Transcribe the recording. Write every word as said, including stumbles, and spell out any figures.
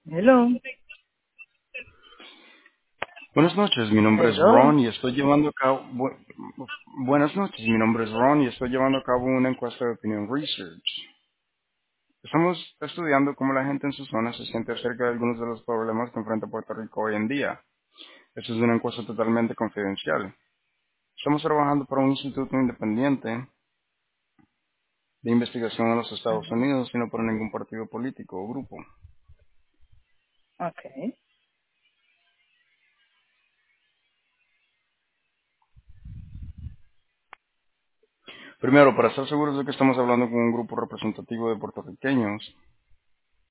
Hello, Buenas noches, mi nombre es hello. Ron y estoy llevando a cabo... bu- Buenas noches, mi nombre es Ron y estoy llevando a cabo una encuesta de opinión research. Estamos estudiando cómo la gente en su zona se siente acerca de algunos de los problemas que enfrenta Puerto Rico hoy en día. Esta es una encuesta totalmente confidencial. Estamos trabajando para un instituto independiente de investigación en los Estados Ujú. Unidos y no por ningún partido político o grupo. Okay. Primero, para estar seguros de que estamos hablando con un grupo representativo de puertorriqueños,